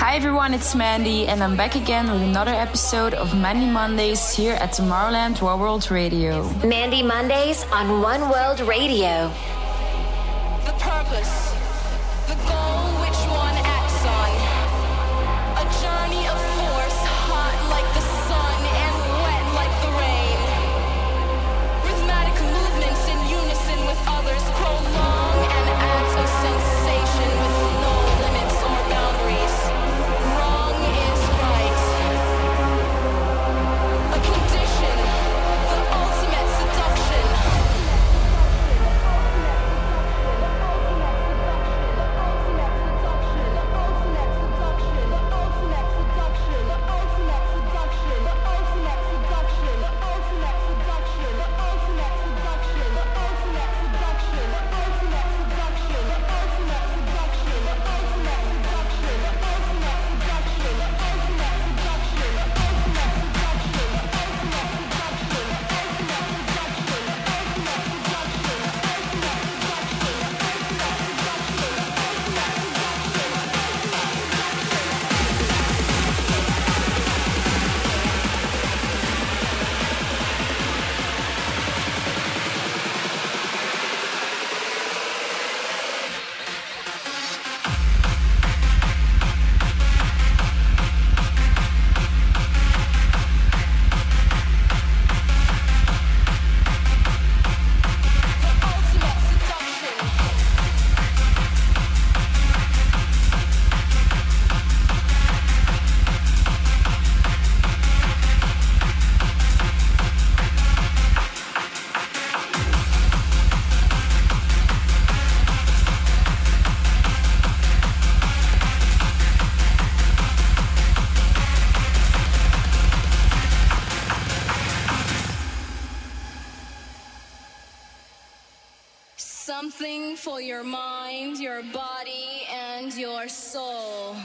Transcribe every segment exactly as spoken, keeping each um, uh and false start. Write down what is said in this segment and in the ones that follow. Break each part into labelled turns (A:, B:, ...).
A: Hi everyone, it's Mandy, and I'm back again with another episode of Mandy Mondays here at Tomorrowland One World Radio.
B: Mandy Mondays on One World Radio.
C: The purpose, the goal which one acts on. A journey of force, hot like the sun and wet like the rain. Rhythmic movements in unison with others prolong an act of sensation with no limits or boundaries. Wrong is right. A condition, the ultimate seduction. Something for your mind, your body, and your soul.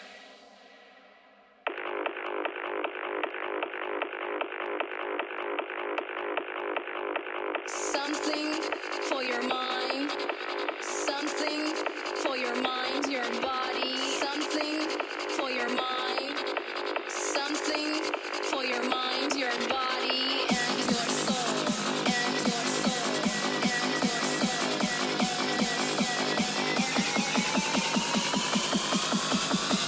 C: Something for your mind, something for your mind, your body, something for your mind, something for your mind, your body, and your soul, and your soul, and your soul, and your soul.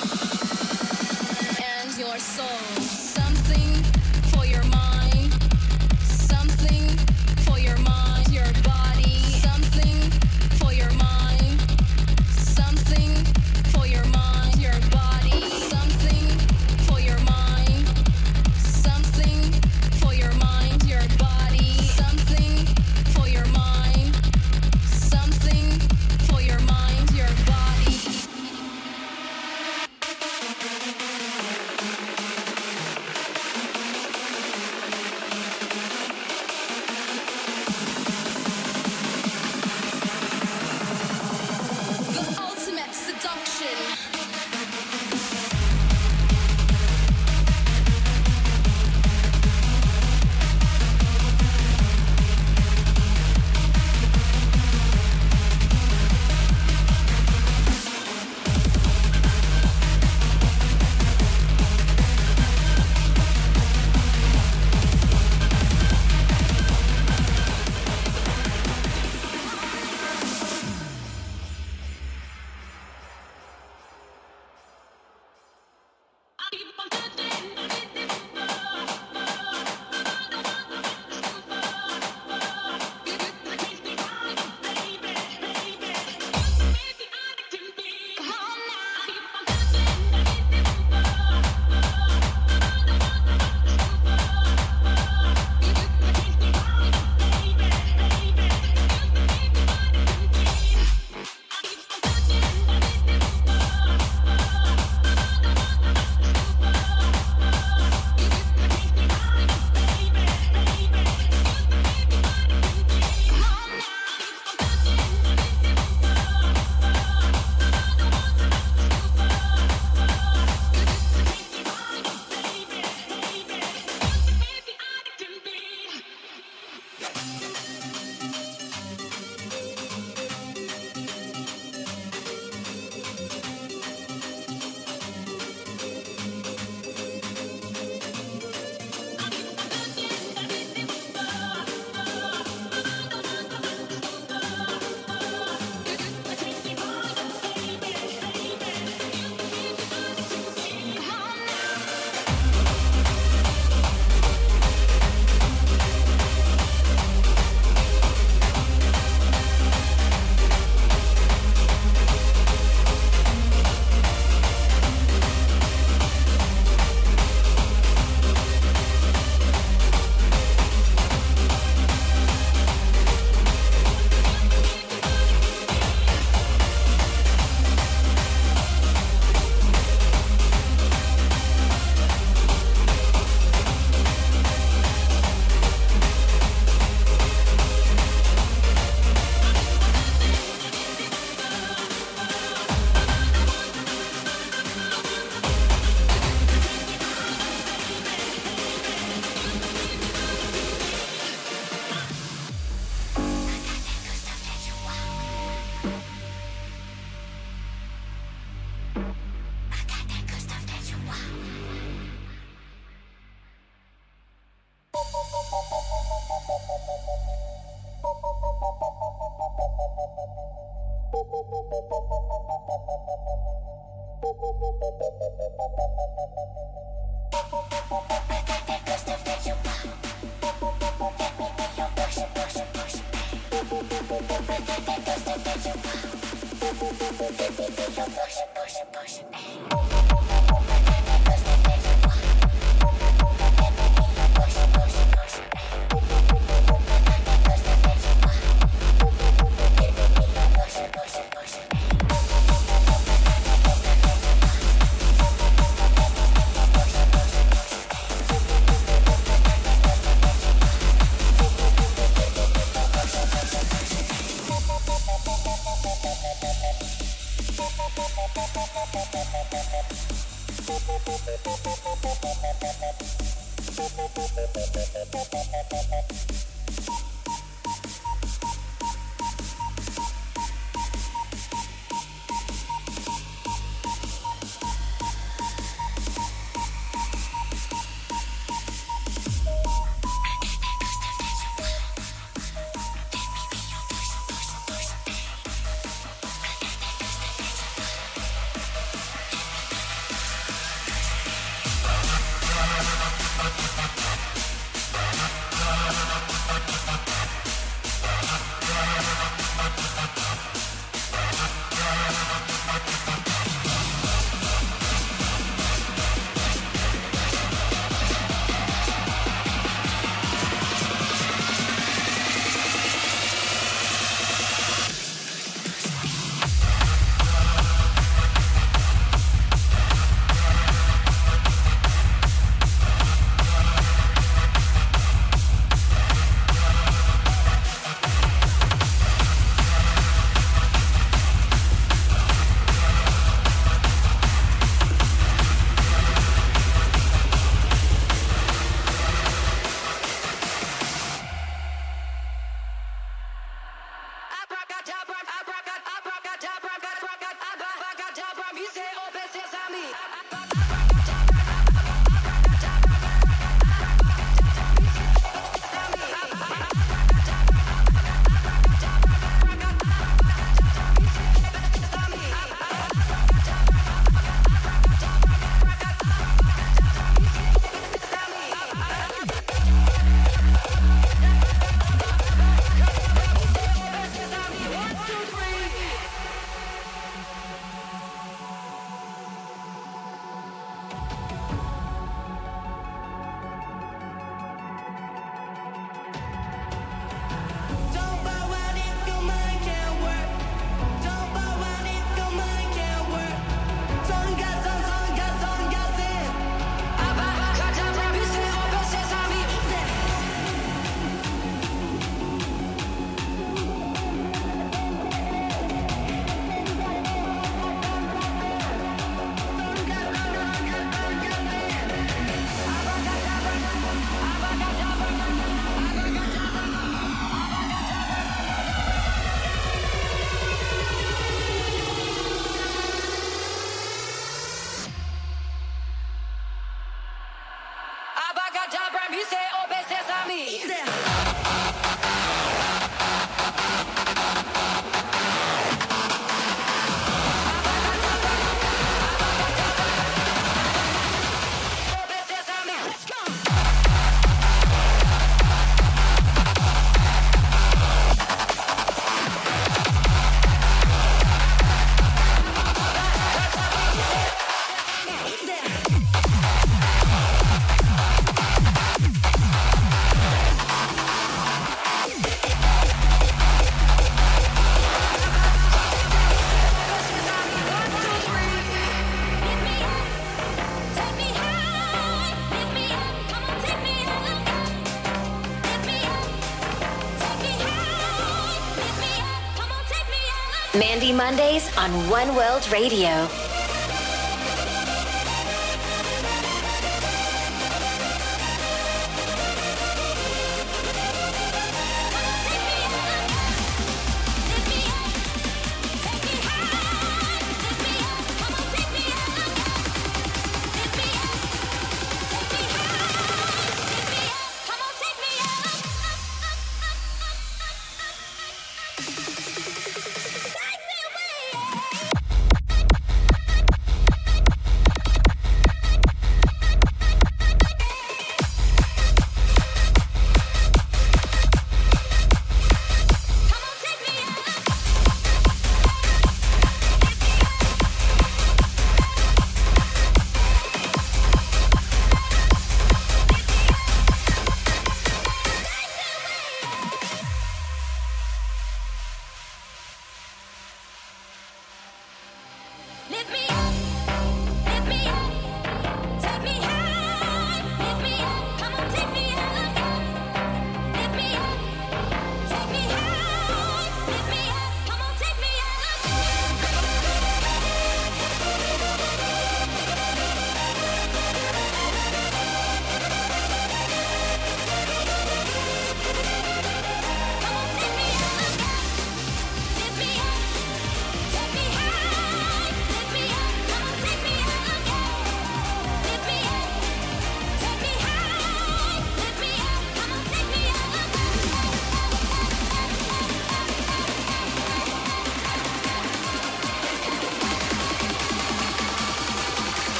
B: Mandy Mondays on One World Radio.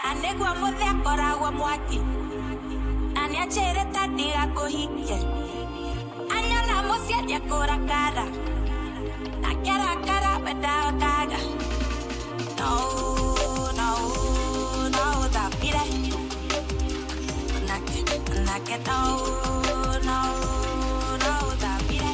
D: anegwa mothe akoragwo mwaki na nĩanjĩrĩte ndigakũhikie anyona mũciĩ ndiakũrakara na kĩrakara wendakaga no no no thambire nake nake no no no thambire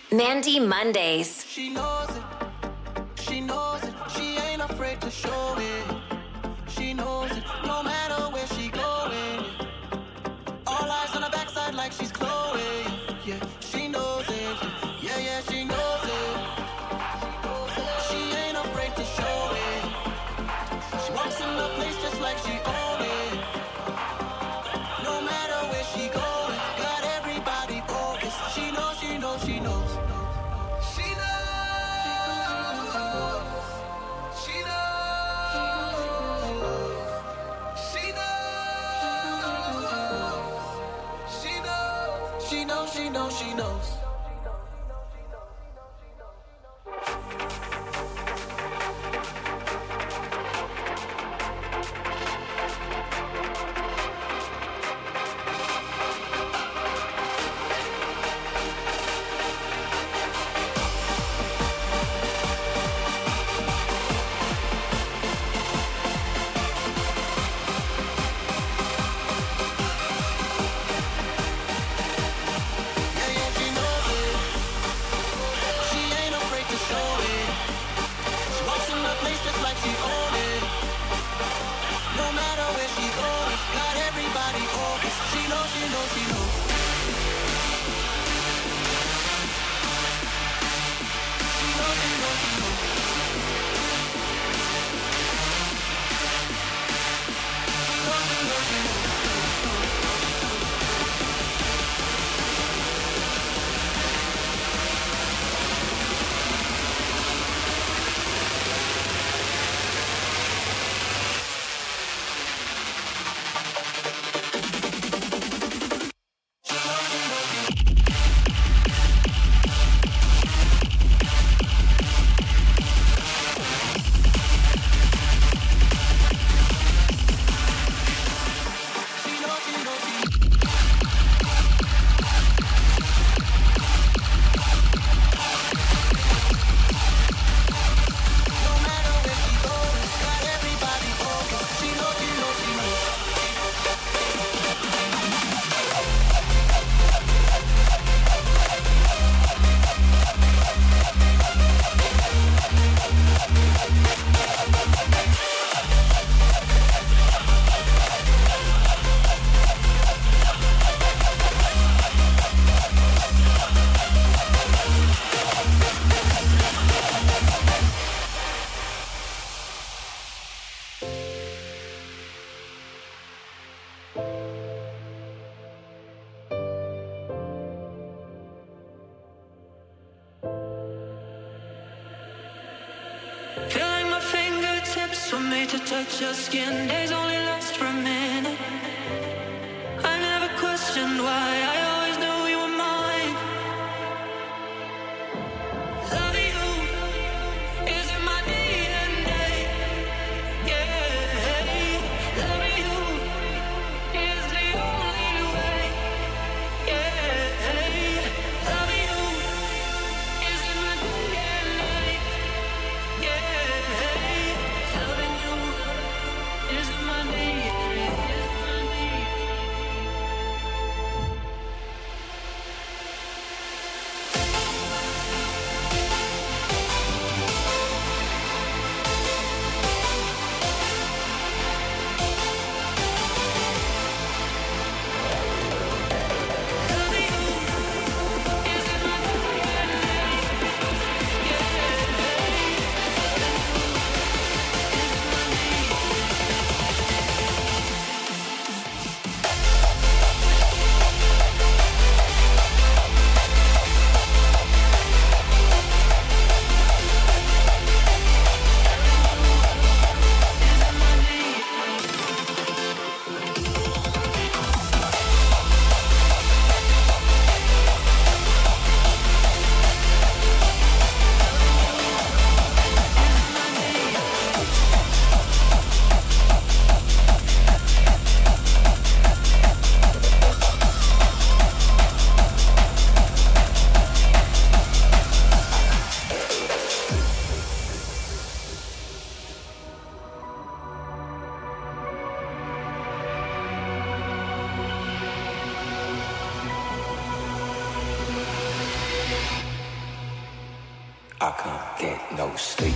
B: Mandy Mondays.
E: She knows it. She knows it. She ain't afraid to show it. She knows it. No matter where she going. All eyes on her backside like she's Chloe. Yeah, she knows it. Yeah, yeah, she knows it. She ain't afraid to show it. She walks in the place just like she own it. No matter where she going, got everybody focused. She knows, she knows, she knows. She knows, she knows.
F: Feeling my fingertips were made to touch your skin. Days only last for a minute. I never questioned why. I always knew you were mine. Love you is in my D N A. Yeah, love you is the only way. Yeah, love you is in my D N A. Yeah, loving you is in my D N A.
G: I can't get no sleep.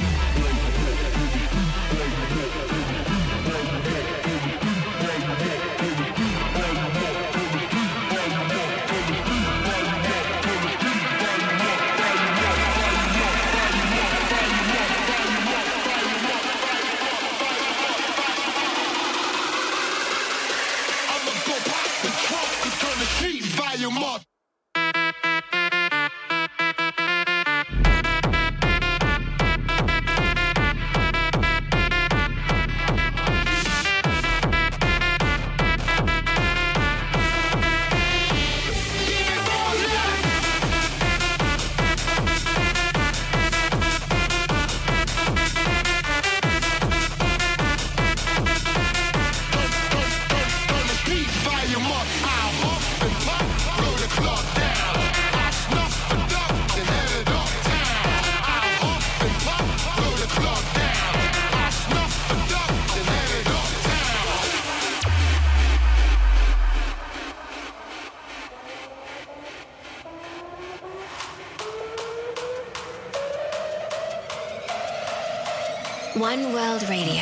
H: Yeah.
B: One World Radio.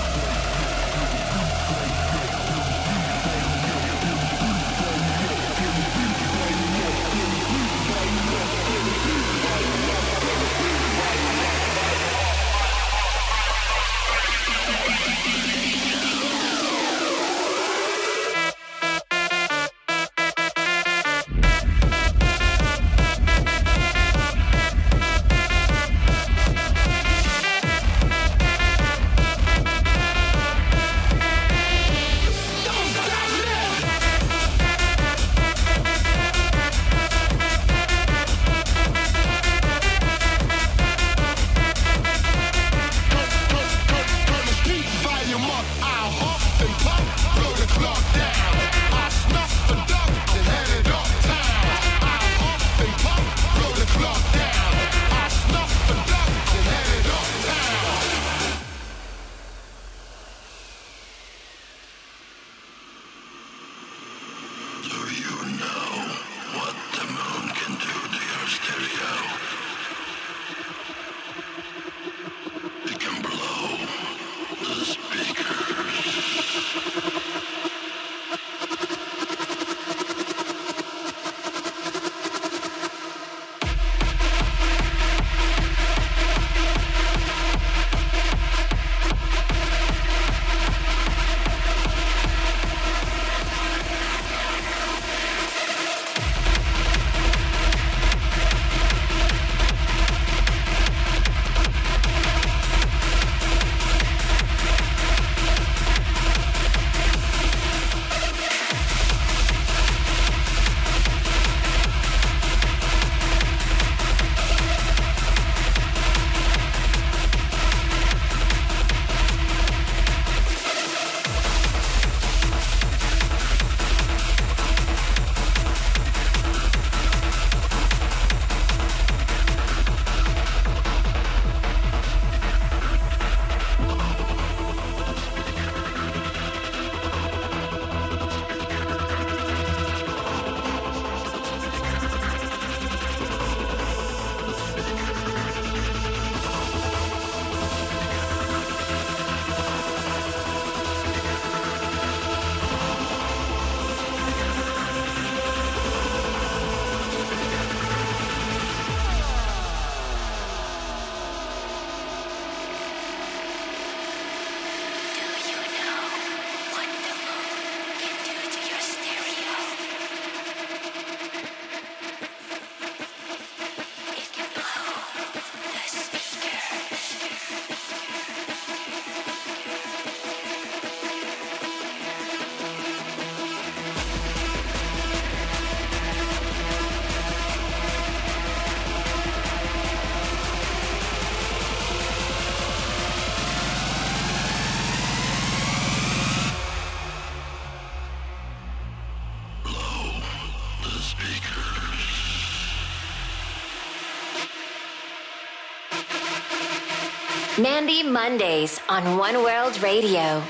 B: Mandy Mondays on One World Radio.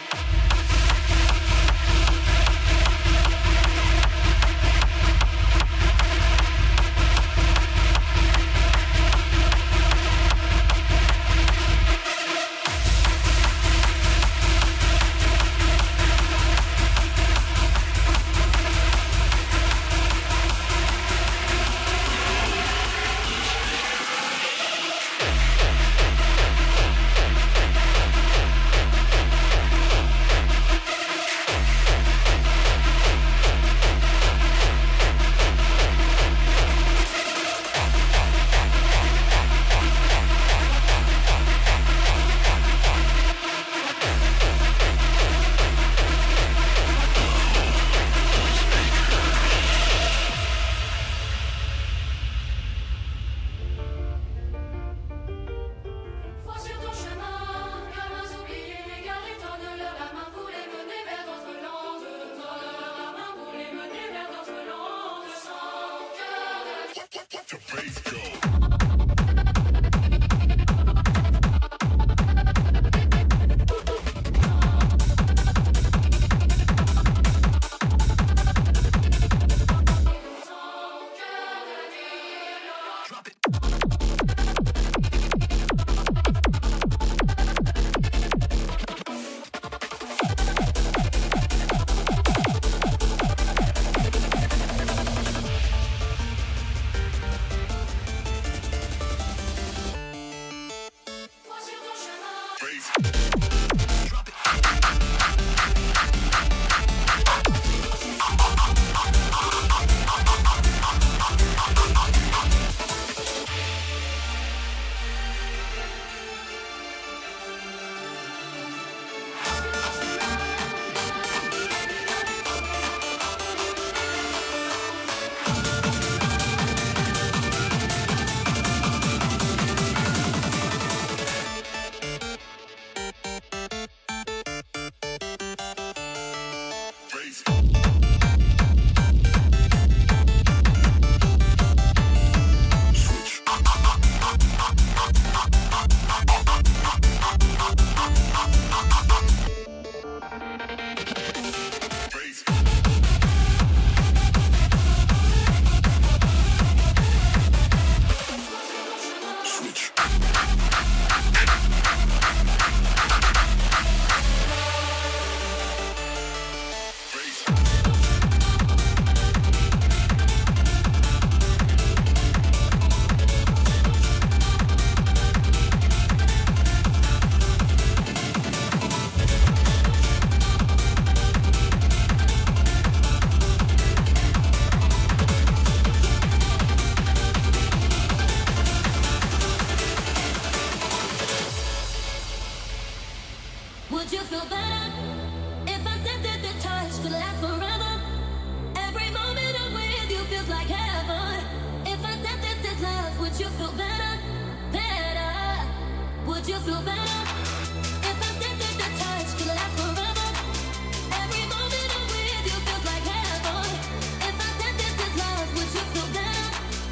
D: would you feel better? If I said that the touch could last forever, every moment I'm with you feels like heaven. If I said this is love, would you feel better?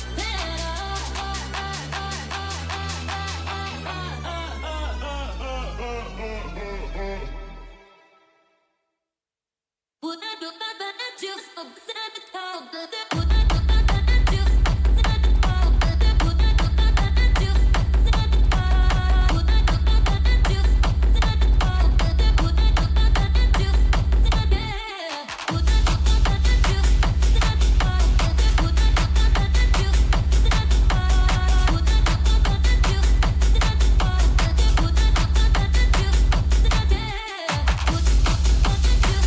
D: Would I do better than just a sad talk? Would I do better than just sad talk? Would I do better than just sad talk? Would I do better than just sad talk? Would I do better than just sad yeah? Would I do better than just sad talk? Would I do better than just sad talk? Would I do better than just sad talk? Would I do better than just sad yeah? Would I do better than just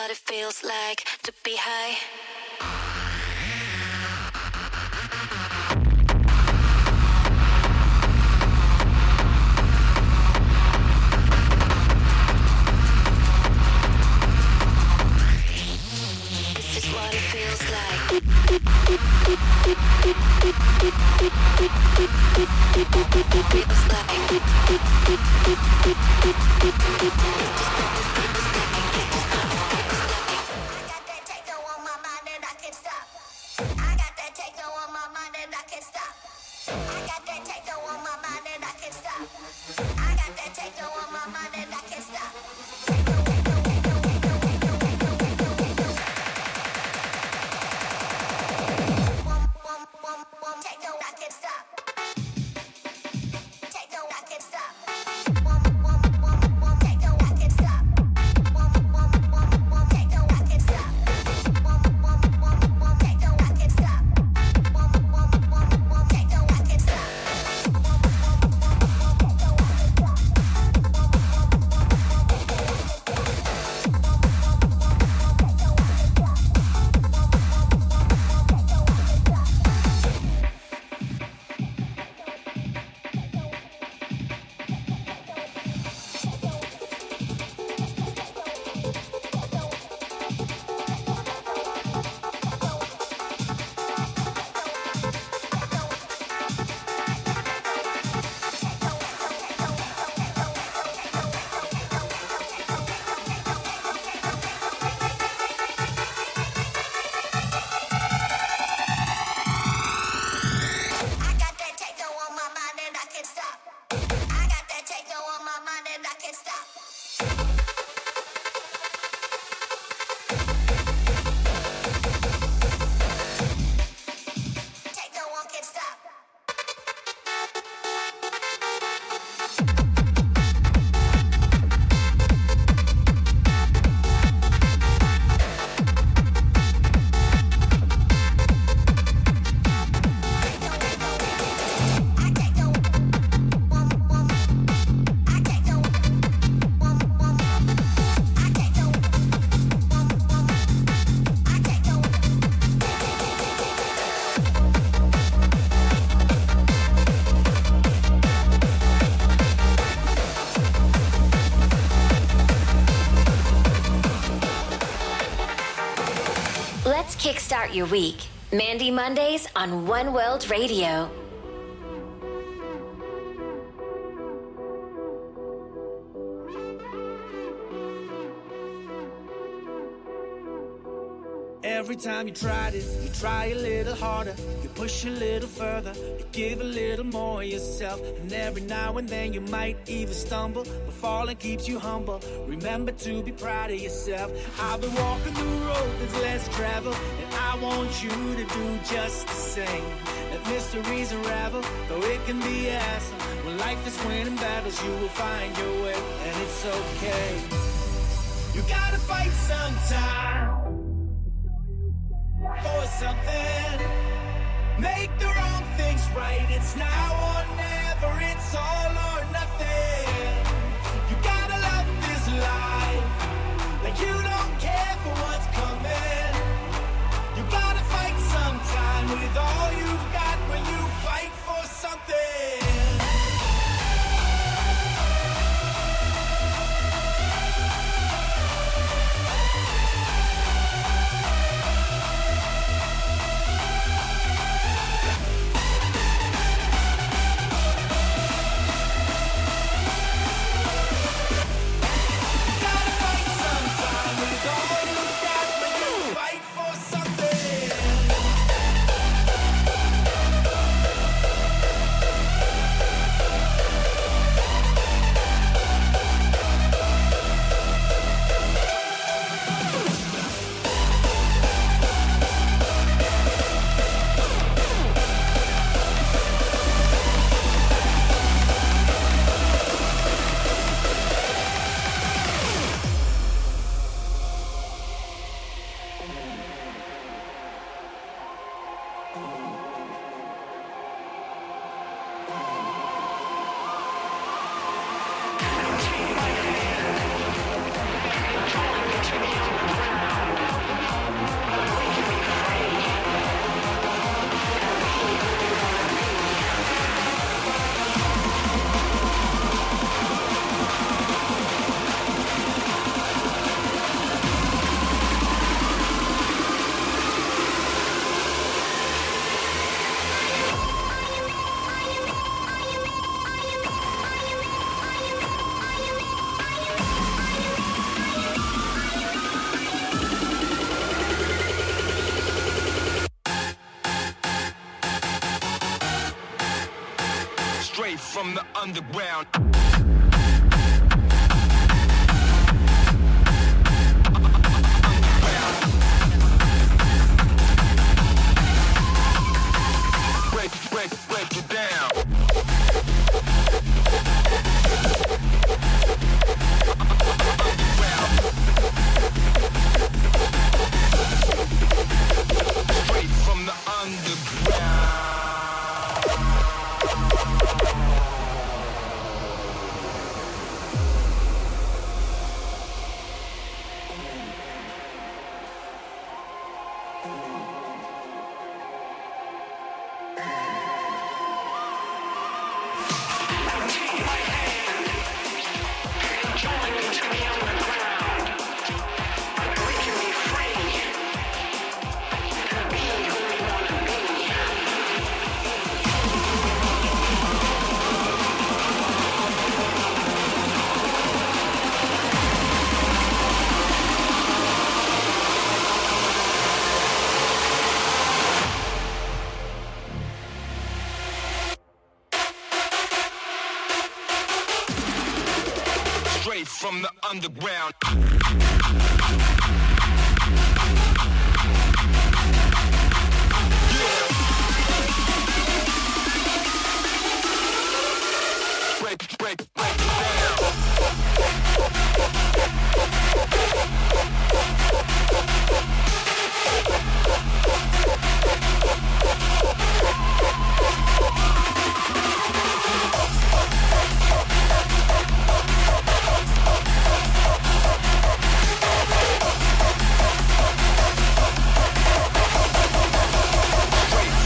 B: what it feels like to be high. This is what it feels like. Feels Kickstart your week. Mandy Mondays on One World Radio.
H: Every time you try this, you try a little harder, you push a little further, you give a little more of yourself, and every now and then you might even stumble, but falling keeps you humble. Remember to be proud of yourself. I've been walking the road that's less traveled, and I want you to do just the same. Let mysteries unravel, though it can be a hassle. When life is winning battles, you will find your way, and it's okay. You gotta fight sometime for something. Make the wrong things right. It's now or never. It's all or nothing. You gotta love this life like you don't care for what's coming. You gotta fight sometime with all you've got when you fight for something.
I: Straight from the underground. Break, break, break it down. Straight from the underground. From the underground. Yeah. Break, break, break it down. Straight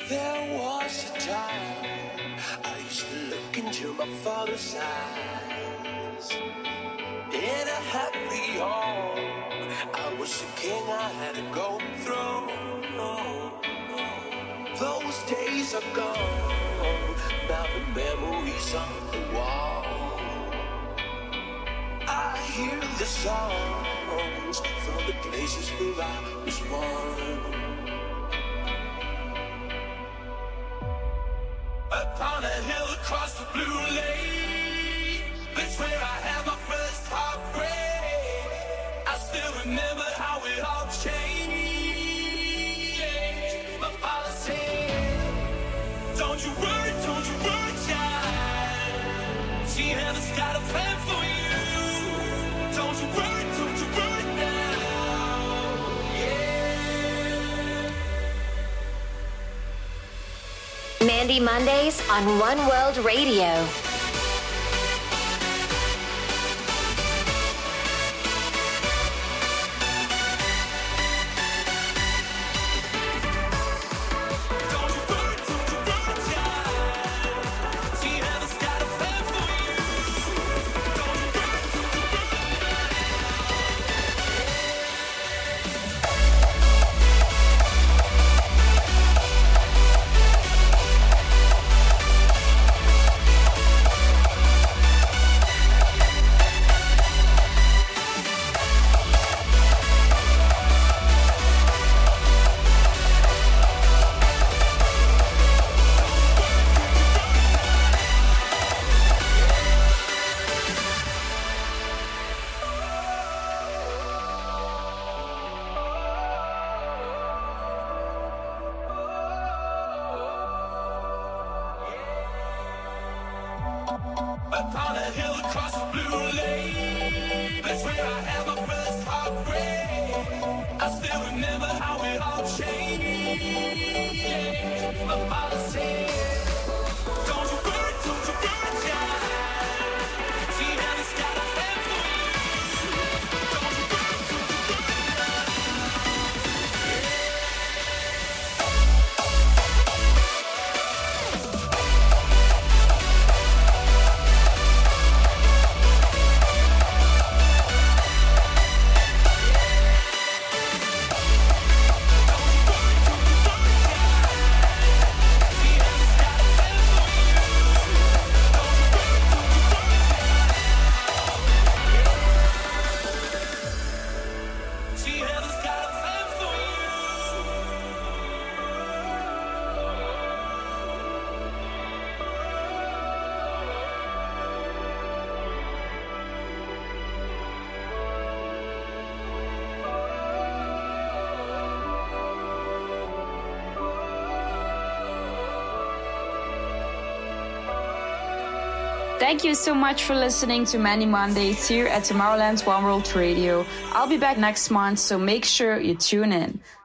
E: There was a time I used to look into my father's eyes. In a happy home, I was the king I had to go through. Those days are gone, now the memories on the wall. I hear the songs from the places where I was born. Upon a hill across the blue lake, that's where I had my first heartbreak. I still remember how it all changed. My father said, don't you worry, don't you worry, child. She has got a plan for you. Don't you worry, don't you worry now. Yeah.
B: Mandy Mondays on One World Radio.
E: Upon a hill across the blue lake, that's where I had my first heartbreak. I still remember how it all changed. My father said, don't you worry, don't you worry, child. She has got a plan for you. Don't you worry, don't you worry now.
A: Thank you so much for listening to Mandy Mondays here at Tomorrowland's One World Radio. I'll be back next month, so make sure you tune in.